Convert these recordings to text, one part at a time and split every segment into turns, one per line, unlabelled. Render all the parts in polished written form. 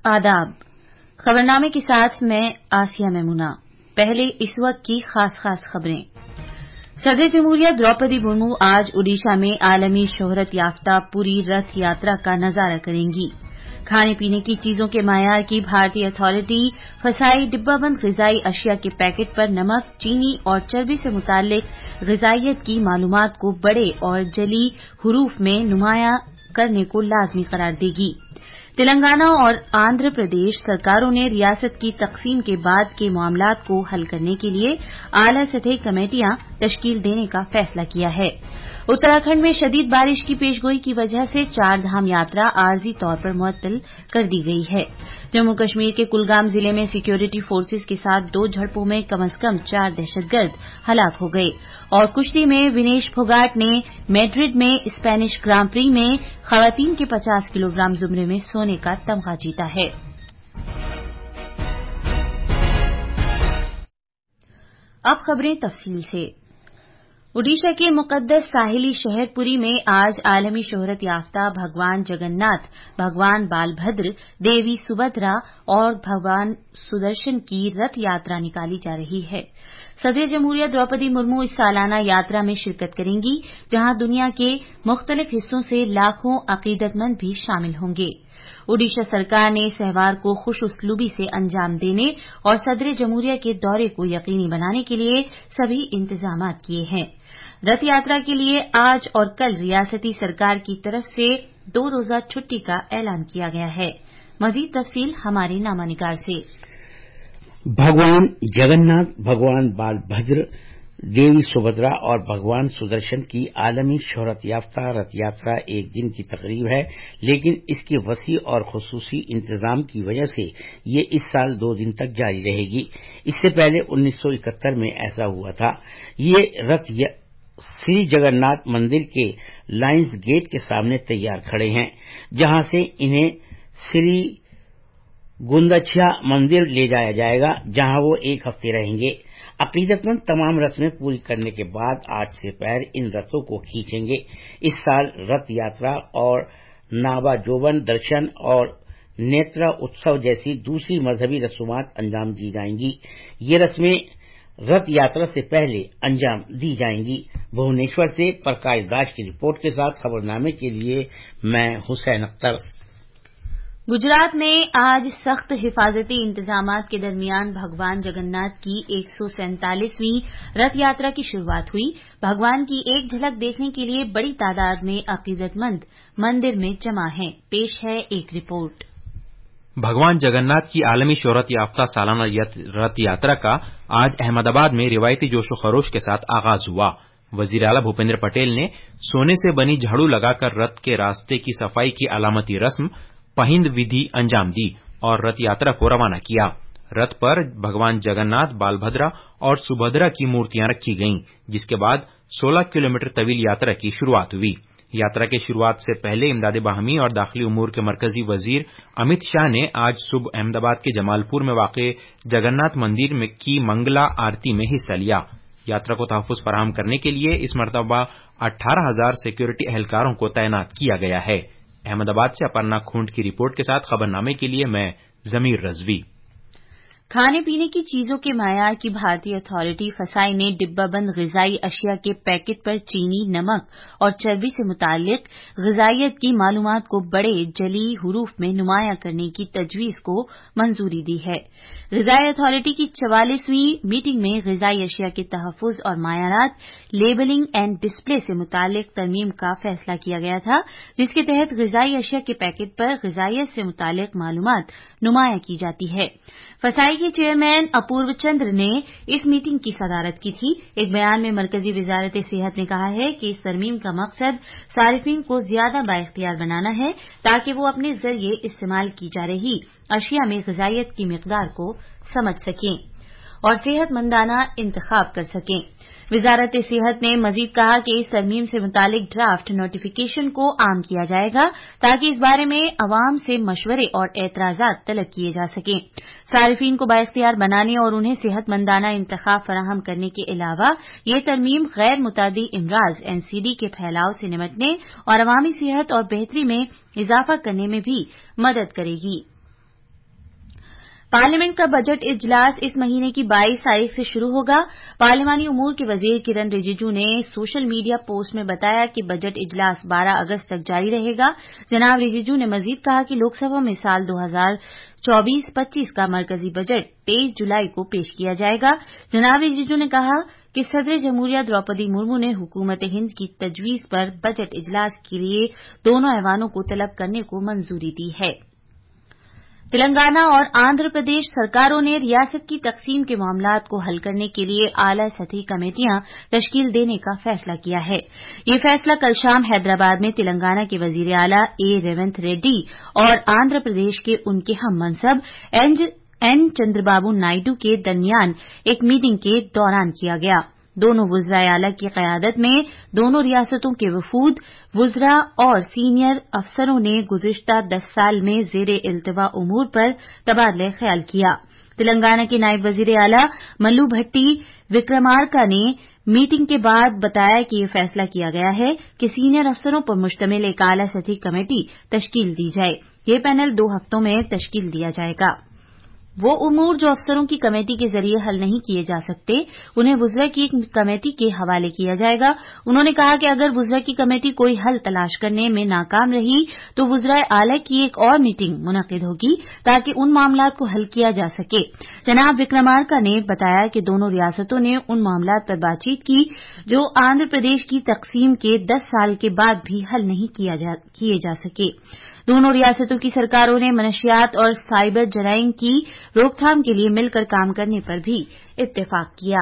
आदाब। खबरनामे के साथ मैं आसिया मेमुना। पहले इस वक्त की खास खबरें। सदर जमहूरिया द्रौपदी मुर्मू आज ओडिशा में आलमी शोहरत याफ्ता पुरी रथ यात्रा का नजारा करेंगी। खाने पीने की चीजों के मायार की भारतीय अथॉरिटी फसाई डिब्बाबंद ग़िज़ाई अशिया के पैकेट पर नमक, चीनी और चर्बी से मुताल्लिक ग़िज़ाइयत की मालूमात को बड़े और जली हुरूफ में नुमायां करने को लाज़मी करार देगी। तेलंगाना और आंध्र प्रदेश सरकारों ने रियासत की तकसीम के बाद के मामलात को हल करने के लिए आला सतही कमेटियां तश्कील देने का फैसला किया है। उत्तराखंड में शदीद बारिश की पेशगोई की वजह से चार धाम यात्रा आरजी तौर पर मुअत्तल कर दी गई है। जम्मू कश्मीर के कुलगाम जिले में सिक्योरिटी फोर्सेस के साथ 2 झड़पों में कम से कम 4 दहशतगर्द हलाक हो गए। और कुश्ती में विनेश फोगाट ने मैड्रिड में स्पेनिश ग्रां प्री में खवातीन के 50 किलोग्राम जुमरे में सोने का तमगा जीता है। अब खबरें तफसील से। ओडिशा के मुकद्दस साहिली शहर पुरी में आज आलमी शोहरत याफ्ता भगवान जगन्नाथ, भगवान बालभद्र, देवी सुभद्रा और भगवान सुदर्शन की रथ यात्रा निकाली जा रही है। सदर जमहूरिया द्रौपदी मुर्मू इस सालाना यात्रा में शिरकत करेंगी, जहां दुनिया के मुख्तलिफ हिस्सों से लाखों अकीदतमंद भी शामिल होंगे। ओडिशा सरकार ने इस त्यौहार को खुश उसलूबी से अंजाम देने और सदर जमहूरिया के दौरे को यकीनी बनाने के लिए सभी इंतजाम किए हैं। रथ यात्रा के लिए आज और कल रियासती सरकार की तरफ से 2 रोजा छुट्टी का ऐलान किया गया है। मजीद तफसील हमारे नामानिगार से।
भगवान जगन्नाथ, भगवान बालभद्र, देवी सुभद्रा और भगवान सुदर्शन की आलमी शोहरत याफ्ता रथ यात्रा एक दिन की तकरीब है, लेकिन इसके वसी और खुसूसी इंतजाम की वजह से ये इस साल 2 दिन तक जारी रहेगी। इससे पहले 1971 में ऐसा हुआ था। ये रथ श्री जगन्नाथ मंदिर के लायंस गेट के सामने तैयार खड़े हैं, जहां से इन्हें श्री गुंदछिया मंदिर ले जाया जाएगा, जहां वो 1 हफ्ते रहेंगे। अकीदतमंद तमाम रस्में पूरी करने के बाद आज से पैर इन रथों को खींचेंगे। इस साल रथ यात्रा और नाबा जोबन दर्शन और नेत्रा उत्सव जैसी दूसरी मजहबी रसूमात अंजाम दी जाएंगी। ये रस्में रथ यात्रा से पहले अंजाम दी जाएंगी। भुवनेश्वर से प्रकाश दास की रिपोर्ट के साथ खबरनामे के लिए मैं हुसैन अख्तर।
गुजरात में आज सख्त हिफाजती इंतजामात के दरमियान भगवान जगन्नाथ की 147वीं रथ यात्रा की शुरुआत हुई। भगवान की एक झलक देखने के लिए बड़ी तादाद में अकीदतमंद मंदिर में जमा हैं। पेश है एक रिपोर्ट।
भगवान जगन्नाथ की आलमी शोहरत याफ्ता सालाना रथ यात्रा का आज अहमदाबाद में रिवायती जोशो खरोश के साथ आगाज हुआ। वजीर आला भूपेंद्र पटेल ने सोने से बनी झाड़ू लगाकर रथ के रास्ते की सफाई की अलामती रस्म पहिंद विधि अंजाम दी और रथ यात्रा को रवाना किया। रथ पर भगवान जगन्नाथ, बालभद्रा और सुभद्रा की मूर्तियां रखी गईं, जिसके बाद 16 किलोमीटर तवील यात्रा की शुरुआत हुई। यात्रा की शुरुआत से पहले इमदाद बाहमी और दाखिली उमूर के मरकजी वजीर अमित शाह ने आज सुबह अहमदाबाद के जमालपुर में वाक़े जगन्नाथ मंदिर की मंगला आरती में हिस्सा लिया। यात्रा को तहफ़्फ़ुज़ फराहम करने के लिए इस मरतबा 18,000 सिक्योरिटी एहलकारों को तैनात किया गया है। अहमदाबाद से अपर्णा खूंट की रिपोर्ट के साथ खबरनामे के लिए मैं जमीर रजवी।
खाने पीने की चीजों के मायार की भारतीय अथॉरिटी फसाई ने डिब्बाबंद ग़िज़ाई अशिया के पैकेट पर चीनी, नमक और चर्बी से मुताल्लिक ग़िज़ाइयत की मालूमात को बड़े जली हुरूफ में नुमायां करने की तजवीज़ को मंजूरी दी है। ग़िज़ाई अथॉरिटी की 44वीं मीटिंग में ग़िज़ाई अशिया के तहफ़्फ़ुज़ और मायारात, लेबलिंग एंड डिस्प्ले से मुताल्लिक तरमीम का फैसला किया गया था, जिसके तहत ग़िज़ाई अशिया के पैकेट पर ग़िज़ाइयत से मुताल्लिक मालूमात नुमायां की जाती है। फसाई के चेयरमैन अपूर्व चंद्र ने इस मीटिंग की सदारत की थी। एक बयान में मरकजी वजारत सेहत ने कहा है कि इस तरमीम का मकसद सारिफीन को ज्यादा बाइख्तियार बनाना है, ताकि वो अपने जरिए इस्तेमाल की जा रही अशिया में ग़िज़ाइयत की मिक़दार को समझ सकें और सेहतमंदाना इंतखाब कर सकें। वजारत सेहत ने मजीद कहा कि इस तरमीम से मुतालिक ड्राफ्ट नोटिफिकेशन को आम किया जाएगा, ताकि इस बारे में अवाम से मशवरे और एतराजात तलब किए जा सकें। सारिफीन को बाइख्तियार बनाने और उन्हें सेहतमंदाना इंतखाब फराहम करने के अलावा ये तरमीम गैर मुतादी इमराज एनसीडी के फैलाव से निपटने और अवामी सेहत और बेहतरी में इजाफा करने में भी मदद करेगी। पार्लियामेंट का बजट इजलास इस महीने की 22 तारीख से शुरू होगा। पार्लिमानी उमूर के वजीर किरण रिजिजू ने सोशल मीडिया पोस्ट में बताया कि बजट इजलास 12 अगस्त तक जारी रहेगा। जनाब रिजिजू ने मजीद कहा कि लोकसभा में साल 2024-25 का मरकजी बजट 23 जुलाई को पेश किया जाएगा। जनाब रिजिजू ने कहा कि सदर जमहूरिया द्रौपदी मुर्मू ने हुकूमत हिंद की तजवीज पर बजट इजलास के लिए दोनों ऐवानों को तलब करने को मंजूरी दी है। तेलंगाना और आंध्र प्रदेश सरकारों ने रियासत की तकसीम के मामलात को हल करने के लिए आला सतही कमेटियां तश्कील देने का फैसला किया है। ये फैसला कल शाम हैदराबाद में तेलंगाना के वजीर आला ए रेवंत रेड्डी और आंध्र प्रदेश के उनके हम मनसब एन चंद्रबाबू नायडू के दरमियान एक मीटिंग के दौरान किया गया। दोनों वुज़राए आला की क़यादत में दोनों रियासतों के वफूद, वुज़रा और सीनियर अफसरों ने गुज़िश्ता 10 साल में ज़ेरे इल्तिवा उमूर पर तबादला ख्याल किया। तेलंगाना के नायब वज़ीर आला मल्लू भट्टी विक्रमार्का ने मीटिंग के बाद बताया कि यह फैसला किया गया है कि सीनियर अफसरों पर मुश्तमिल एक आला सतही कमेटी तश्कील दी जाए। यह पैनल 2 हफ्तों में तश्कील दिया जाएगा। वो उमूर जो अफसरों की कमेटी के जरिए हल नहीं किए जा सकते, उन्हें वुज़रा की एक कमेटी के हवाले किया जाएगा। उन्होंने कहा कि अगर वुज़रा की कमेटी कोई हल तलाश करने में नाकाम रही तो वुज़राए आला की एक और मीटिंग मुनक़िद होगी ताकि उन मामलात को हल किया जा सके। जनाब विक्रमार्का ने बताया कि दोनों रियासतों ने उन मामलात पर बातचीत की जो आंध्र प्रदेश की तकसीम के 10 साल के बाद भी हल नहीं किए जा सके। दोनों रियासतों की सरकारों ने मनशियात और साइबर जराइम की रोकथाम के लिए मिलकर काम करने पर भी इत्तेफाक किया।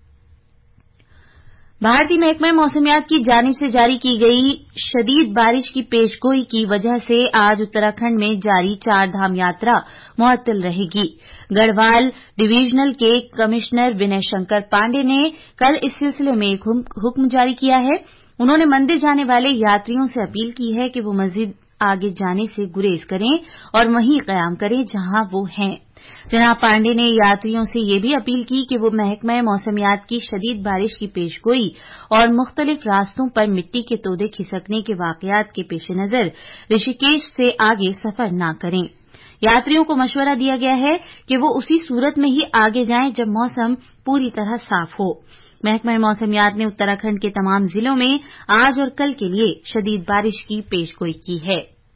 भारतीय महकमा मौसमियात की जानिब से जारी की गई शदीद बारिश की पेशगोई की वजह से आज उत्तराखंड में जारी 4 धाम यात्रा मुअत्तल रहेगी। गढ़वाल डिवीजनल के कमिश्नर विनय शंकर पांडे ने कल इस सिलसिले में एक हुक्म जारी किया है। उन्होंने मंदिर जाने वाले यात्रियों से अपील की है कि वो मस्जिद आगे जाने से गुरेज करें और वहीं कयाम करें जहां वो हैं। जनाब पांडे ने यात्रियों से ये भी अपील की कि वो महकमा मौसमियात की शदीद बारिश की पेशगोई और मुख्तलिफ रास्तों पर मिट्टी के तोदे खिसकने के वाकयात के पेश नजर ऋषिकेश से आगे सफर न करें। यात्रियों को मशवरा दिया गया है कि वो उसी सूरत में ही आगे जाएं जब मौसम पूरी तरह साफ हो। महकमा मौसमियात ने उत्तराखंड के तमाम जिलों में आज और कल के लिए शदीद बारिश की पेशगोई की है।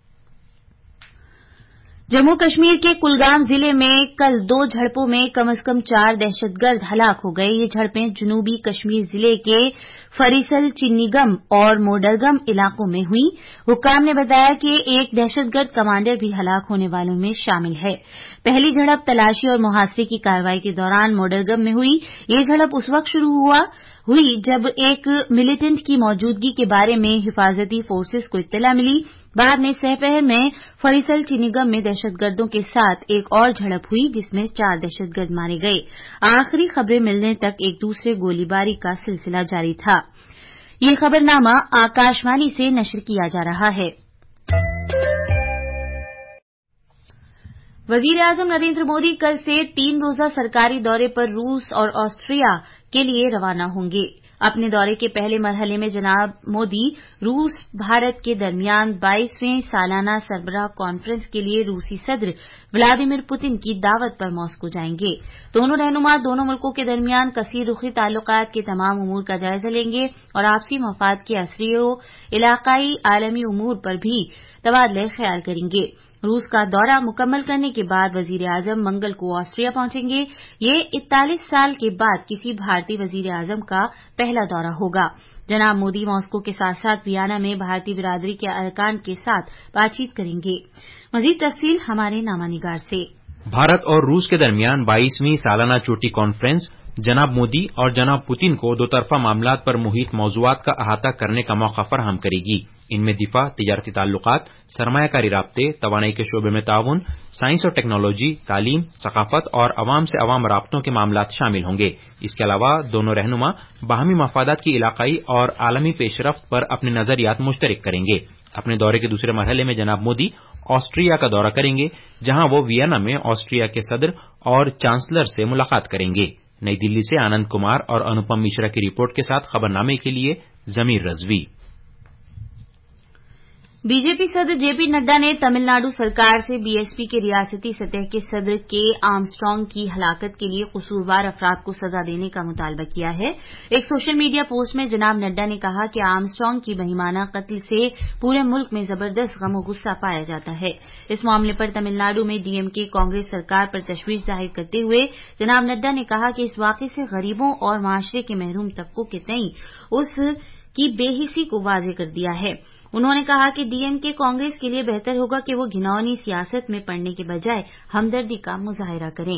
जम्मू कश्मीर के कुलगाम जिले में कल 2 झड़पों में कम से कम 4 दहशतगर्द हलाक हो गए। ये झड़पें जनूबी कश्मीर जिले के फरीसल चिन्नीगम और मोडरगम इलाकों में हुई। हुक्काम ने बताया कि एक दहशतगर्द कमांडर भी हलाक होने वालों में शामिल है। पहली झड़प तलाशी और मुहासरे की कार्रवाई के दौरान मोडरगम में हुई। ये झड़प उस वक्त शुरू हुई जब एक मिलिटेंट की मौजूदगी के बारे में हिफाजती फोर्सेस को इत्तला मिली। बाद में सहपहर में फरीसल चिन्नीगम में दहशतगर्दों के साथ एक और झड़प हुई जिसमें 4 दहशतगर्द मारे गए। आखिरी खबरें मिलने तक एक दूसरे गोलीबारी का सिलसिला जारी था। ये खबरनामा आकाशवाणी से नशर किया जा रहा है। वजीर-ए-आज़म नरेंद्र मोदी कल से 3 रोजा सरकारी दौरे पर रूस और ऑस्ट्रिया के लिए रवाना होंगे। अपने दौरे के पहले मरहले में जनाब मोदी रूस भारत के दरमियान 22वें सालाना सरबराह कॉन्फ्रेंस के लिए रूसी सदर व्लादिमीर पुतिन की दावत पर मॉस्को जाएंगे। दोनों रहनुमा दोनों मुल्कों के दरमियान कसीर रुखी ताल्लुकात के तमाम उमूर का जायजा लेंगे और आपसी मफाद के असरियों इलाकाई आलमी उमूर पर भी तबादला ख्याल करेंगे। रूस का दौरा मुकम्मल करने के बाद वजीर-ए-आज़म मंगल को ऑस्ट्रिया पहुंचेंगे। ये 41 साल के बाद किसी भारतीय वजीर-ए-आज़म का पहला दौरा होगा। जनाब मोदी मॉस्को के साथ साथ वियना में भारतीय बिरादरी के अरकान के साथ बातचीत करेंगे। मजीद तफसील हमारे नामानिगार से।
भारत और रूस के दरमियान 22वीं सालाना चोटी कॉन्फ्रेंस जनाब मोदी और जनाब पुतिन को दोतरफा मामलात पर मुहित मौज़ूआत का अहाता करने का मौका फराहम करेगी। इनमें दिफा, तिजारती ताल्लुकात, सरमायाकारी राब्ते, तवानाई के शोबे में ताउन, साइंस और टेक्नोलॉजी, तालीम, सकाफत और अवाम से अवाम राब्तों के मामलात शामिल होंगे। इसके अलावा दोनों रहनुमा बाहमी मफादात की इलाकाई और आलमी पेशरफ्त पर अपने नजरियात मुश्तरक करेंगे। अपने दौरे के दूसरे मरहले में जनाब मोदी ऑस्ट्रिया का दौरा करेंगे, जहां वो वियना में ऑस्ट्रिया के सदर और चांसलर से मुलाकात करेंगे। नई दिल्ली से आनंद कुमार और अनुपम मिश्रा की रिपोर्ट के साथ खबरनामे के लिए जमीर रजवी।
बीजेपी सदर जेपी नड्डा ने तमिलनाडु सरकार से बीएसपी के रियासती सतह के सदर के आर्मस्ट्रांग की हलाकत के लिए कसूरवार अफराद को सजा देने का मुतालबा किया है। एक सोशल मीडिया पोस्ट में जनाब नड्डा ने कहा कि आर्मस्ट्रांग की बेईमाना कत्ल से पूरे मुल्क में जबरदस्त गम और गुस्सा पाया जाता है। इस मामले पर तमिलनाडु में डीएमके कांग्रेस सरकार पर तशवीश जाहिर करते हुए जनाब नड्डा ने कहा कि इस वाकये से गरीबों और माशरे के महरूम तबकों के तईं उसकी बेहिसी को वाज़ेह कर दिया है। उन्होंने कहा कि डीएमके कांग्रेस के लिए बेहतर होगा कि वो घिनौनी सियासत में पड़ने के बजाय हमदर्दी का मुजाहिरा करें।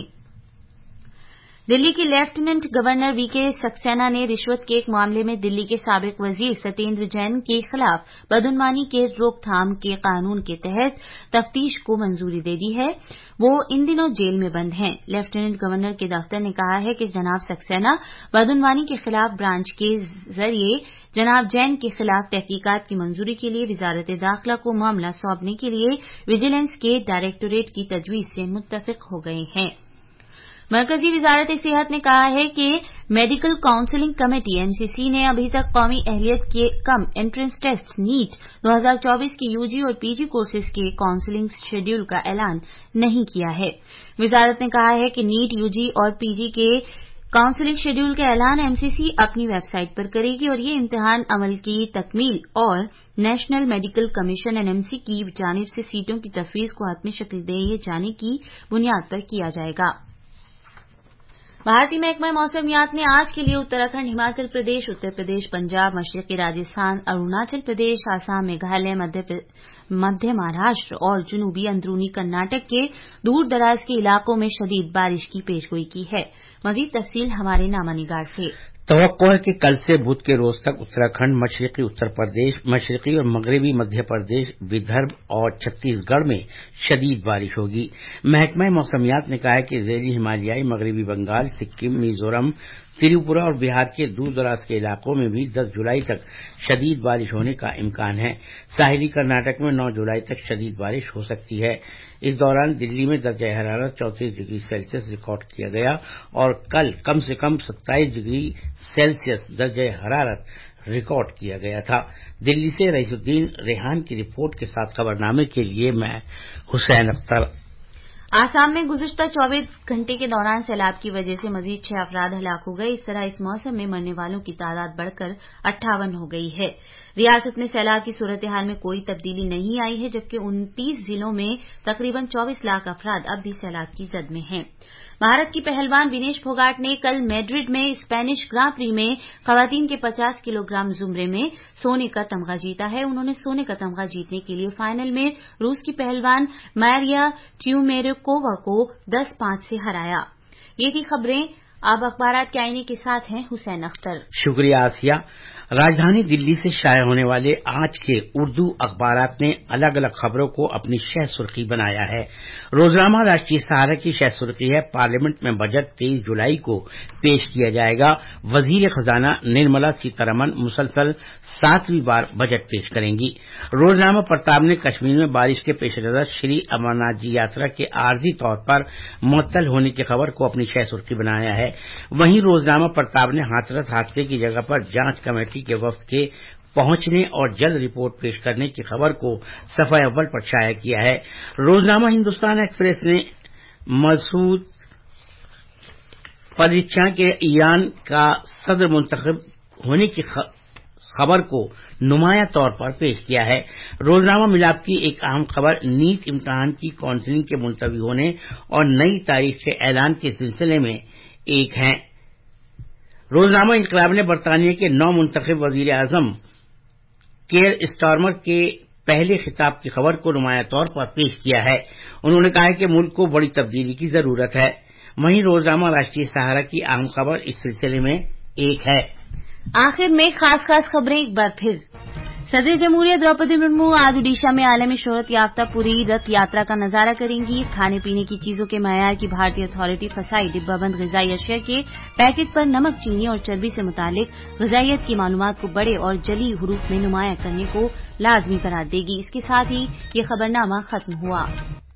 दिल्ली के लेफ्टिनेंट गवर्नर वीके सक्सेना ने रिश्वत के एक मामले में दिल्ली के साबिक वजीर सत्येंद्र जैन के खिलाफ बदउनवानी के रोकथाम के कानून के तहत तफ्तीश को मंजूरी दे दी है। वो इन दिनों जेल में बंद हैं। लेफ्टिनेंट गवर्नर के दफ्तर ने कहा है कि जनाब सक्सेना बदउनवानी के खिलाफ ब्रांच के जरिए जनाब जैन के खिलाफ तहकीकात की मंजूरी के लिए वजारत दाखिला को मामला सौंपने के लिए विजिलेंस के डायरेक्टोरेट की तजवीज से मुत्तफिक हो गए हैं। मरकजी वजारत सेहत ने कहा है कि मेडिकल काउंसलिंग कमेटी एमसीसी ने अभी तक कौमी अहलियत के कम एंट्रेंस टेस्ट नीट 2024 के यूजी और पीजी कोर्सेज के काउंसलिंग शेड्यूल का ऐलान नहीं किया है। वजारत ने कहा है कि नीट, यूजी और पीजी के काउंसलिंग शेड्यूल का ऐलान एमसीसी अपनी वेबसाइट पर करेगी और ये इम्तिहान अमल की तकमील और नेशनल मेडिकल कमीशन एनएमसी की जानिब से सीटों की तफवीज को हतमी शक्ल दिए जाने की बुनियाद पर किया जाएगा। भारतीय महकमा मौसमियात ने आज के लिए उत्तराखंड, हिमाचल प्रदेश, उत्तर प्रदेश, पंजाब, मशरकी राजस्थान, अरुणाचल प्रदेश, आसाम, मेघालय, मध्य महाराष्ट्र और जनूबी अंदरूनी कर्नाटक के दूर दराज के इलाकों में शदीद बारिश की पेशगोई की है। मजीद तफसील हमारे नामानिगार से।
तवक्को है कि कल से बुध के रोज तक उत्तराखंड, मशरकी उत्तर प्रदेश, मशरकी और मगरबी मध्य प्रदेश, विदर्भ और छत्तीसगढ़ में शदीद बारिश होगी। महकमा मौसमियात ने कहा है कि ज़ेली हिमालयाई, मगरबी बंगाल, सिक्किम, मिजोरम, त्रिपुरा और बिहार के दूर दराज के इलाकों में भी 10 जुलाई तक शदीद बारिश होने का इम्कान है। साहिली कर्नाटक में 9 जुलाई तक शदीद बारिश हो सकती है। इस दौरान दिल्ली में दर्जा हरारत 34 डिग्री सेल्सियस रिकॉर्ड किया गया और कल कम से कम 27 डिग्री सेल्सियस दर्जा हरारत रिकॉर्ड किया गया था। दिल्ली से रईसुद्दीन रेहान की रिपोर्ट के साथ खबरनामे के लिए मैं हुसैन अख्तर।
आसाम में गुज़िश्ता 24 घंटे के दौरान सैलाब की वजह से मजीद 6 अफराद हलाक हो गए। इस तरह इस मौसम में मरने वालों की तादाद बढ़कर 58 हो गई है। रियासत में सैलाब की सूरत हाल में कोई तब्दीली नहीं आई है, जबकि 29 जिलों में तकरीबन 24 लाख अफराद अब भी सैलाब की जद में हैं। भारत की पहलवान विनेश फोगाट ने कल मैड्रिड में स्पेनिश ग्रां प्री में खवातीन के 50 किलोग्राम जुमरे में सोने का तमगा जीता है। उन्होंने सोने का तमगा जीतने के लिए फाइनल में रूस की पहलवान मारिया ट्यूमेरेकोवा को 10-5 से हराया। ये थी खबरें। अब अखबारात के आईने के साथ हैं हुसैन अख्तर।
शुक्रिया आसिया। राजधानी दिल्ली से शाये होने वाले आज के उर्दू अखबारात ने अलग अलग खबरों को अपनी शह सुर्खी बनाया है। रोजनामा राष्ट्रीय सहारा की शह सुर्खी है, पार्लियामेंट में बजट 23 जुलाई को पेश किया जाएगा। वजीर खजाना निर्मला सीतारमण मुसलसल 7वीं बार बजट पेश करेंगी। रोजनामा प्रताप ने कश्मीर में बारिश के पेश नजर श्री अमरनाथ जी यात्रा के आर्जी तौर पर मुअत्तल होने की खबर को अपनी शह सुर्खी बनाया है। वहीं रोजनामा प्रताप ने हाथरस हादसे की जगह पर जांच कमेटी के वक्त के पहुंचने और जल्द रिपोर्ट पेश करने की खबर को सफ़े अव्वल पर शाया किया है। रोजनामा हिंदुस्तान एक्सप्रेस ने मसूद पज़ेश्कियान के ईरान का सदर मुंतखब होने की खबर को नुमाया तौर पर पेश किया है। रोजनामा मिलाप की एक अहम खबर नीट इम्तिहान की काउंसलिंग के मुलतवी होने और नई तारीख के ऐलान के सिलसिले में एक है। रोजनामा इनकलाब ने बरतानिया के 9 मुंतखब वजीर आजम केयर स्टारमर के पहले खिताब की खबर को नुमाया तौर पर पेश किया है। उन्होंने कहा है कि मुल्क को बड़ी तब्दीली की जरूरत है। वहीं रोजनामा राष्ट्रीय सहारा की अहम खबर इस सिलसिले में एक है।
आखिर में खास खबरें एक बार फिर। सदर जमहूरियत द्रौपदी मुर्मू आज ओडिशा में आलमी शोहरत याफ्ता पूरी रथ यात्रा का नजारा करेंगी। खाने पीने की चीजों के मयार की भारतीय अथॉरिटी फसाई डिब्बाबंद ग़िज़ाई अशिया के पैकेट पर नमक, चीनी और चर्बी से मुतालिक ग़िज़ाइयत की मालूमात को बड़े और जली हुरूफ में नुमाया करने को लाजमी करार देगी। इसके साथ ही ये खबरनामा खत्म हुआ।